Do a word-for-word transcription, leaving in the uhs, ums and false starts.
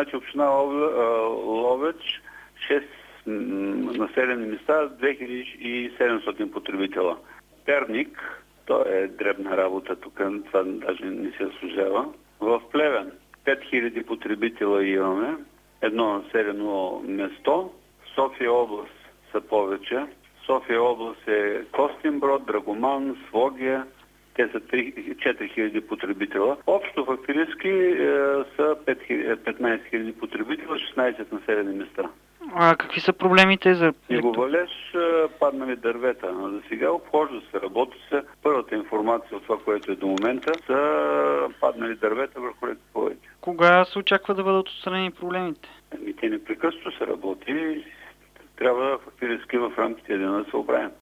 Значи община Ловеч, шест населени места, две хиляди и седемстотин потребителя. Перник, то е дребна работа, тук това даже не се служава. В Плевен пет хиляди потребителя имаме, едно населено место. София област са повече. София област е Костинброд, Драгоман, Своге. Те са четири хиляди потребителя. Общо в Пирински е, са петнайсет хиляди потребителя, шестнайсет населени места. А какви са проблемите за... Снеговалеж, паднали дървета. За сега обхожда се, работи се. Първата информация от това, което е до момента, са паднали дървета върху рекоповете. Кога се очаква да бъдат отстранени проблемите? Ами те непрекъснато се работи. Трябва фактически в рамките на да се оправим.